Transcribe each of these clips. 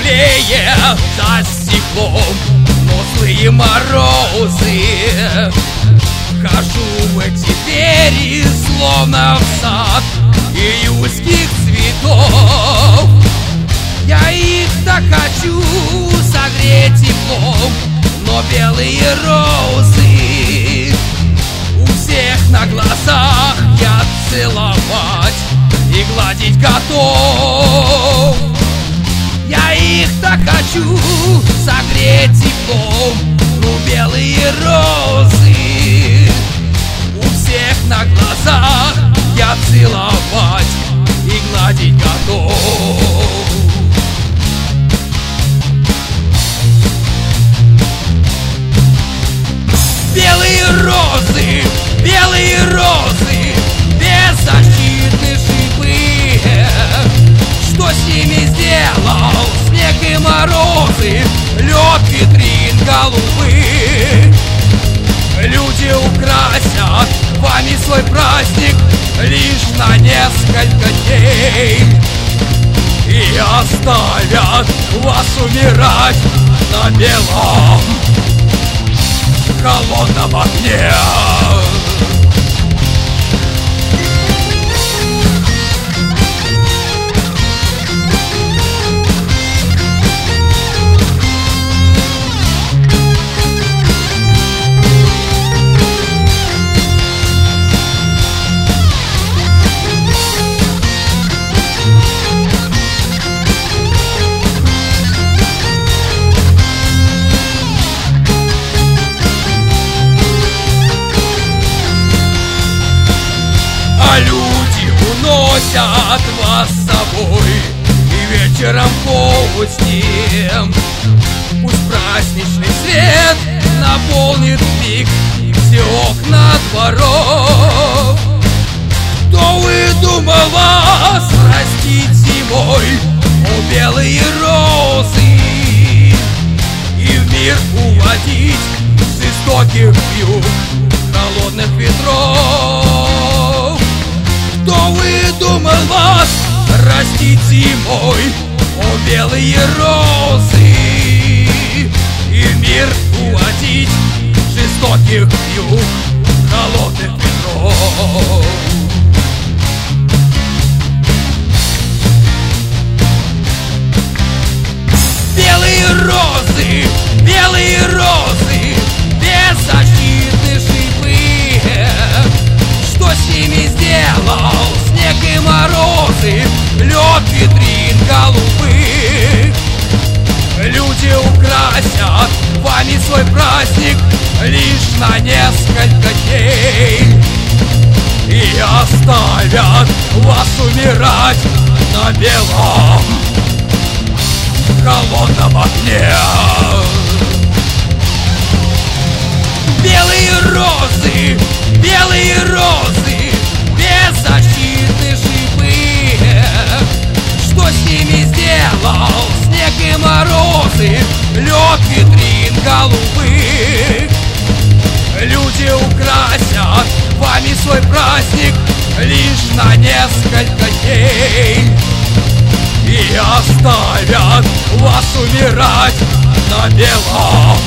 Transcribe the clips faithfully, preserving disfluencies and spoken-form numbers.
теплее за стеклом, но злые морозы. Хожу в эти двери, словно в сад июльских цветов. Я их так хочу согреть теплом, но белые розы у всех на глазах я целовать и гладить готов. Я их так хочу согреть теплом, но белые розы у всех на глазах я целовать и гладить готов. Белые розы, белые розы, беззащитные шипы. Что с ними сделал снег и морозы, лед витрин голубых? Люди украсят вами свой праздник лишь на несколько дней и оставят вас умирать на белом холодном огне. А люди уносят вас с собой и вечером поздним. Пусть праздничный свет наполнит миг все окна дворов. Кто выдумал вас растить зимой, о белые розы, и в мир уводить с жестоких юг холодных ветров? Кто выдумал вас растить зимой, о белые розы, и в мир уводить жестоких юг холодных ветров? Белые розы, белые розы, беззащитные шипы. Что с ними сделал снег и морозы, лед витрин голубых? Люди украсят вами свой праздник лишь на несколько дней и оставят вас умирать на белом холодном огне. Белые розы, белые розы, беззащитные шипы. Что с ними сделал снег и морозы, лед витрин голубых? Люди украсят вами свой праздник лишь на несколько дней и оставят вас умирать на белом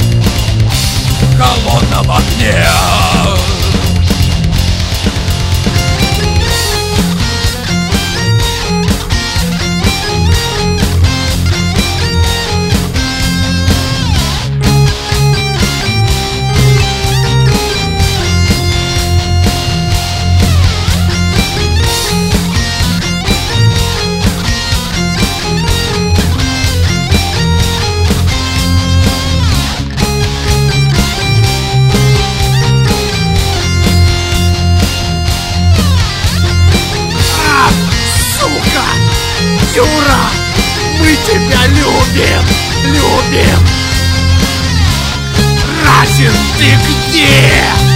холодном огне. Юра, мы тебя любим, любим. Разин, ты где?